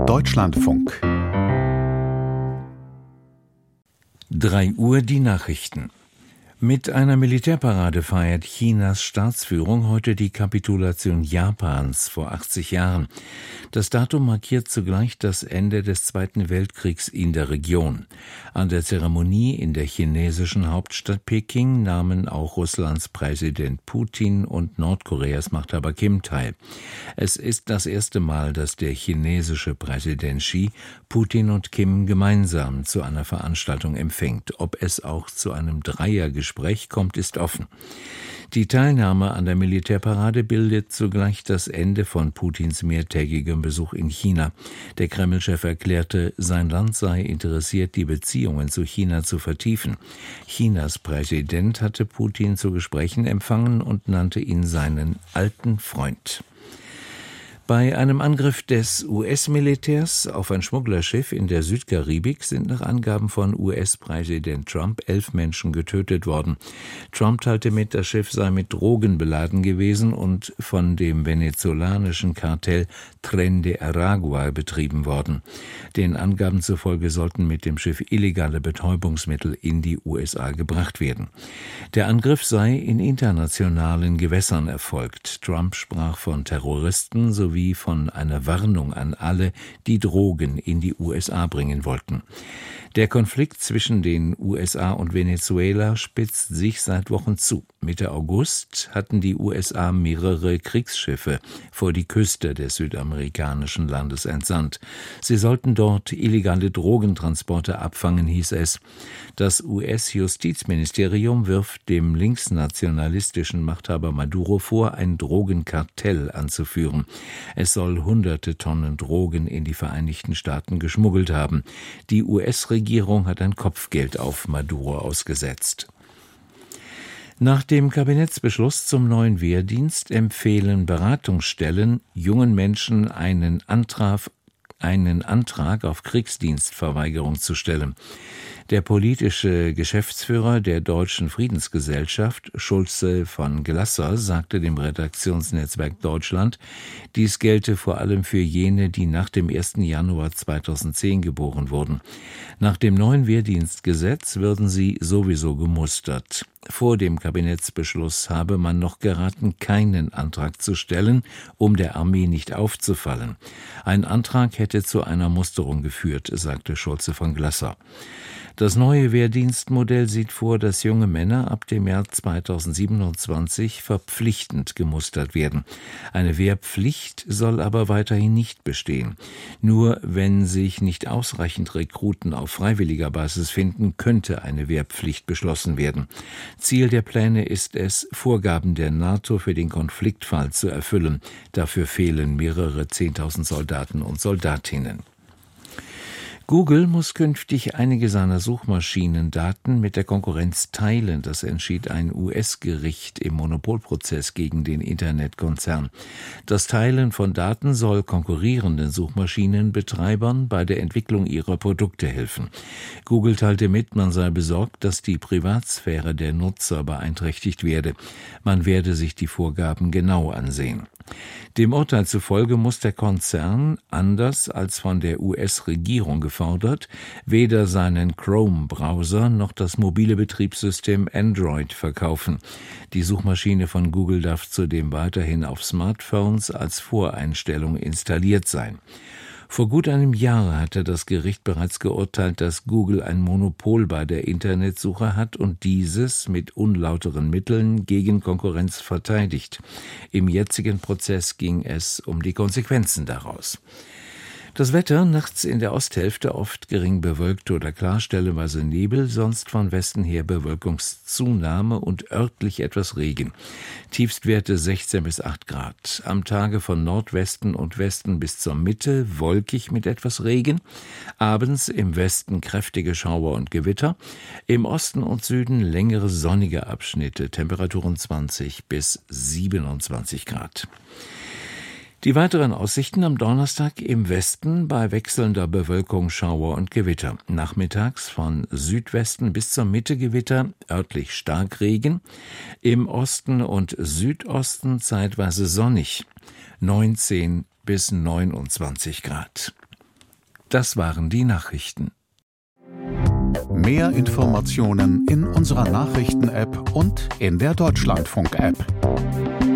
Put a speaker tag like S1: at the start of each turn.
S1: Deutschlandfunk.
S2: 3 Uhr die Nachrichten. Mit einer Militärparade feiert Chinas Staatsführung heute die Kapitulation Japans vor 80 Jahren. Das Datum markiert zugleich das Ende des Zweiten Weltkriegs in der Region. An der Zeremonie in der chinesischen Hauptstadt Peking nahmen auch Russlands Präsident Putin und Nordkoreas Machthaber Kim teil. Es ist das erste Mal, dass der chinesische Präsident Xi Putin und Kim gemeinsam zu einer Veranstaltung empfängt. Ob es auch zu einem Dreiergespräch kommt, ist offen. Die Teilnahme an der Militärparade bildet zugleich das Ende von Putins mehrtägigem Besuch in China. Der Kreml-Chef erklärte, sein Land sei interessiert, die Beziehungen zu China zu vertiefen. Chinas Präsident hatte Putin zu Gesprächen empfangen und nannte ihn seinen alten Freund. Bei einem Angriff des US-Militärs auf ein Schmugglerschiff in der Südkaribik sind nach Angaben von US-Präsident Trump 11 Menschen getötet worden. Trump teilte mit, das Schiff sei mit Drogen beladen gewesen und von dem venezolanischen Kartell Tren de Aragua betrieben worden. Den Angaben zufolge sollten mit dem Schiff illegale Betäubungsmittel in die USA gebracht werden. Der Angriff sei in internationalen Gewässern erfolgt. Trump sprach von Terroristen sowie von einer Warnung an alle, die Drogen in die USA bringen wollten. Der Konflikt zwischen den USA und Venezuela spitzt sich seit Wochen zu. Mitte August hatten die USA mehrere Kriegsschiffe vor die Küste des südamerikanischen Landes entsandt. Sie sollten dort illegale Drogentransporte abfangen, hieß es. Das US-Justizministerium wirft dem linksnationalistischen Machthaber Maduro vor, ein Drogenkartell anzuführen. Es soll hunderte Tonnen Drogen in die Vereinigten Staaten geschmuggelt haben. Die US-Regierung hat ein Kopfgeld auf Maduro ausgesetzt. Nach dem Kabinettsbeschluss zum neuen Wehrdienst empfehlen Beratungsstellen jungen Menschen einen Antrag auf Kriegsdienstverweigerung zu stellen. Der politische Geschäftsführer der Deutschen Friedensgesellschaft, Schulze von Glasser, sagte dem Redaktionsnetzwerk Deutschland, dies gelte vor allem für jene, die nach dem 1. Januar 2010 geboren wurden. Nach dem neuen Wehrdienstgesetz würden sie sowieso gemustert. Vor dem Kabinettsbeschluss habe man noch geraten, keinen Antrag zu stellen, um der Armee nicht aufzufallen. Ein Antrag hätte zu einer Musterung geführt, sagte Schulze von Glasser. Das neue Wehrdienstmodell sieht vor, dass junge Männer ab dem Jahr 2027 verpflichtend gemustert werden. Eine Wehrpflicht soll aber weiterhin nicht bestehen. Nur wenn sich nicht ausreichend Rekruten auf freiwilliger Basis finden, könnte eine Wehrpflicht beschlossen werden. Ziel der Pläne ist es, Vorgaben der NATO für den Konfliktfall zu erfüllen. Dafür fehlen mehrere 10.000 Soldaten und Soldatinnen. Google muss künftig einige seiner Suchmaschinendaten mit der Konkurrenz teilen. Das entschied ein US-Gericht im Monopolprozess gegen den Internetkonzern. Das Teilen von Daten soll konkurrierenden Suchmaschinenbetreibern bei der Entwicklung ihrer Produkte helfen. Google teilte mit, man sei besorgt, dass die Privatsphäre der Nutzer beeinträchtigt werde. Man werde sich die Vorgaben genau ansehen. Dem Urteil zufolge muss der Konzern, anders als von der US-Regierung gefordert, weder seinen Chrome-Browser noch das mobile Betriebssystem Android verkaufen. Die Suchmaschine von Google darf zudem weiterhin auf Smartphones als Voreinstellung installiert sein. Vor gut einem Jahr hatte das Gericht bereits geurteilt, dass Google ein Monopol bei der Internetsuche hat und dieses mit unlauteren Mitteln gegen Konkurrenz verteidigt. Im jetzigen Prozess ging es um die Konsequenzen daraus. Das Wetter, nachts in der Osthälfte oft gering bewölkt oder klar, stellenweise Nebel, sonst von Westen her Bewölkungszunahme und örtlich etwas Regen. Tiefstwerte 16 bis 8 Grad. Am Tage von Nordwesten und Westen bis zur Mitte wolkig mit etwas Regen. Abends im Westen kräftige Schauer und Gewitter. Im Osten und Süden längere sonnige Abschnitte. Temperaturen 20 bis 27 Grad. Die weiteren Aussichten am Donnerstag im Westen bei wechselnder Bewölkung, Schauer und Gewitter. Nachmittags von Südwesten bis zur Mitte Gewitter, örtlich Starkregen. Im Osten und Südosten zeitweise sonnig. 19 bis 29 Grad. Das waren die Nachrichten.
S1: Mehr Informationen in unserer Nachrichten-App und in der Deutschlandfunk-App.